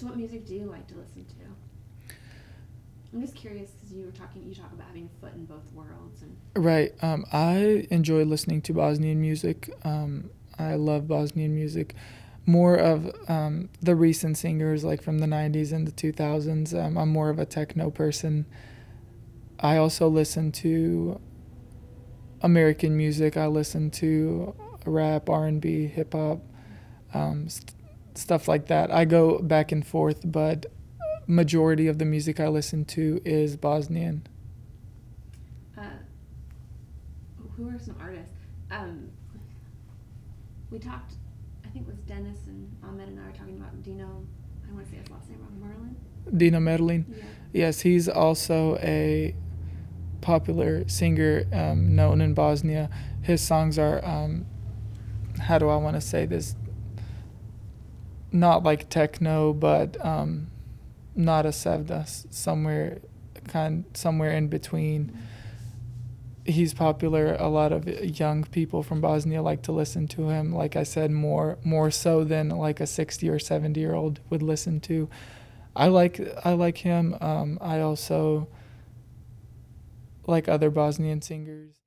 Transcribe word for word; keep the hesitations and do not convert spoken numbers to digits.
So what music do you like to listen to? I'm just curious because you were talking, you talk about having a foot in both worlds. And Right. Um, I enjoy listening to Bosnian music. Um, I love Bosnian music. More of um, the recent singers, like from the nineties and the two thousands. Um, I'm more of a techno person. I also listen to American music. I listen to rap, R and B, hip hop, um, st- stuff like that. I go back and forth, but majority of the music I listen to is Bosnian. uh, who are some artists? Um, we talked, I think it was Dennis and Ahmed and I were talking about Dino, I want to say his last name wrong, Merlin? Dino Medellin. Yeah. Yes, he's also a popular singer um, known in Bosnia. His songs are, um, how do I want to say this? Not like techno, but um, not a sevda, somewhere kind somewhere in between. Mm-hmm. He's popular. A lot of young people from Bosnia like to listen to him. Like I said, more more so than like a sixty or seventy year old would listen to. I like I like him. Um, I also like other Bosnian singers.